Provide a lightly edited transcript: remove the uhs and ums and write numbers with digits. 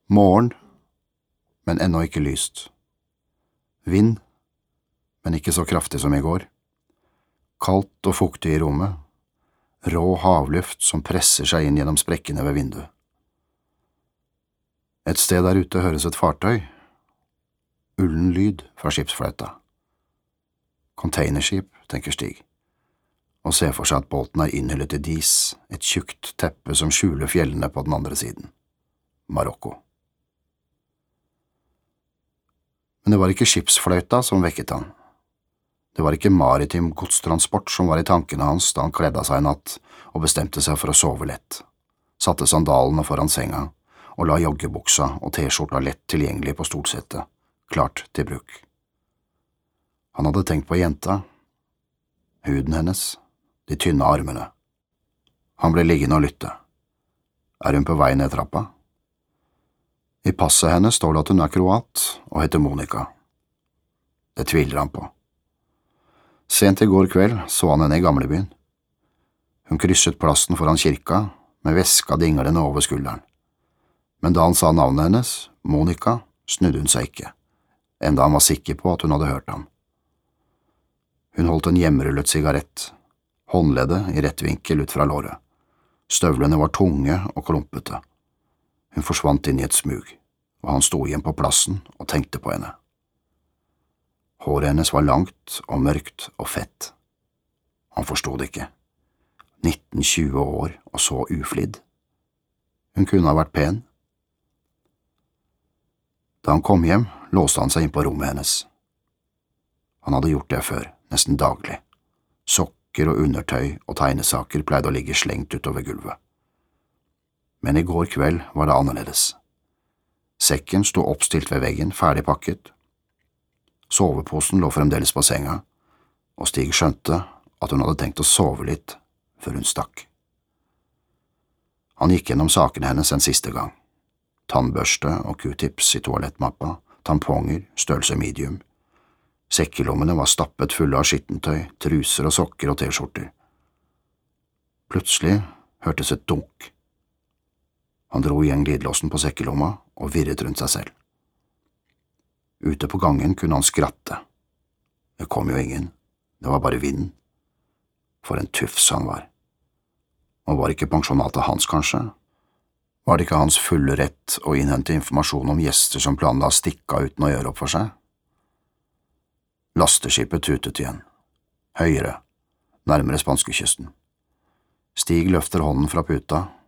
Morgen, men ennå ikke lyst. Vind, men ikke så kraftig som i går. Kaldt og fuktig i rommet. Rå havluft som presser seg inn gjennom sprekkene ved vinduet. Et sted der ute høres et fartøy. Ullen lyd fra skipsfløyta. Containerskip, tenker Stig, og ser for seg at båten er innhyllet i dis, et tjukt teppe som skjuler fjellene på den andre siden. Marokko. Men det var ikke skipsfløyta som vekket han. Det var ikke maritim godstransport som var i tankene hans da han kledde av seg en natt og bestemte seg for å sove lett, satte sandalene foran senga og la joggebuksa og t-skjorta lett tilgjengelig på stolsettet, klart til bruk. Han hadde tenkt på jenta, huden hennes, de tynne armene. Han ble liggende og lytte. Er hun på vei ned trappa? I passet hennes står det at hun er kroat og heter Monica. Det tviler han på. Sent i går kveld så han henne i gamlebyen. Hun krysset plassen foran kirka med veska dinglende over skulderen. Men da han sa navnet hennes, Monica, snudde hun seg ikke, enda han var sikker på at hun hadde hørt ham. Hun holdt en hjemmerullet sigarett, håndleddet i rett vinkel ut fra låret. Støvlene var tunge og klumpete. Hun forsvant inn i et smug, og han sto igjen på plassen og tenkte på henne. Håret hennes var langt og mørkt og fett. Han forstod det ikke. 19–20 år og så uflidd. Hun kunne ha vært pen. Da han kom hjem, låste han seg inn på rommet hennes. Han hadde gjort det før, nesten daglig. Sokker og undertøy og tegnesaker pleide å ligge slengt utover gulvet. Men i går kveld var det annerledes. Sekken sto oppstilt ved veggen, ferdig pakket. Soveposen lå fremdeles på senga, og Stig skjønte at hun hadde tenkt å sove litt før hun stakk. Han gikk gjennom sakene hennes en siste gang. Tannbørste og q-tips i toalettmappa, tamponger, størrelse medium. Sekkelommene var stappet fulle av skittentøy, truser og sokker og t-skjorter. Plutselig hørtes et dunk. Han dro igjen glidelåsen på sekkelomma og virret rundt seg selv. Ute på gangen kunne han skratte. Det kom jo ingen, det var bare vinden. For en tufs han var. Og var ikke pensjonatet hans, kanskje? Var det ikke hans fulle rett å innhente informasjon om gjester som planla å stikke uten å gjøre opp for seg? Lasteskipet tutet igjen. Høyere, nærmere spanskekysten. Stig løfter hånden fra puta